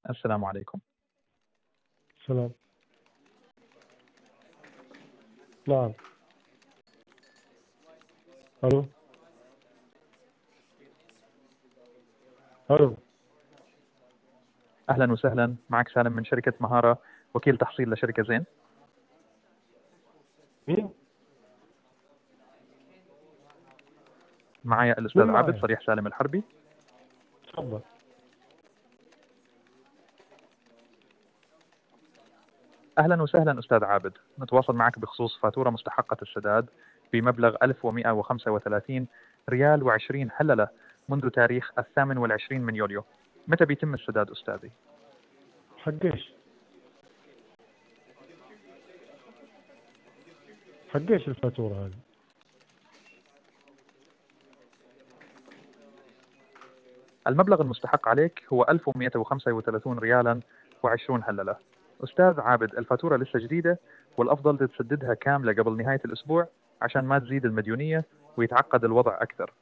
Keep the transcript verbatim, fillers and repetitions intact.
السلام عليكم. سلام. نعم. ألو. ألو. أهلا وسهلا، معك سالم من شركة مهارة، وكيل تحصيل لشركة زين. مين؟ معي مين الأستاذ عابد معايا؟ صريح سالم الحربي. تفضل. أهلا وسهلا أستاذ عابد، نتواصل معك بخصوص فاتورة مستحقة السداد بمبلغ ألف ومئة وخمسة وثلاثين ريال وعشرين حللة منذ تاريخ الثامن والعشرين من يوليو. متى بيتم السداد أستاذي؟ حقيش حقيش الفاتورة هذه؟ المبلغ المستحق عليك هو ألف ومئة وخمسة وثلاثين ريالا وعشرون حللة. أستاذ عابد، الفاتورة لسه جديدة، والأفضل تسددها كاملة قبل نهاية الأسبوع عشان ما تزيد المديونية ويتعقد الوضع أكثر.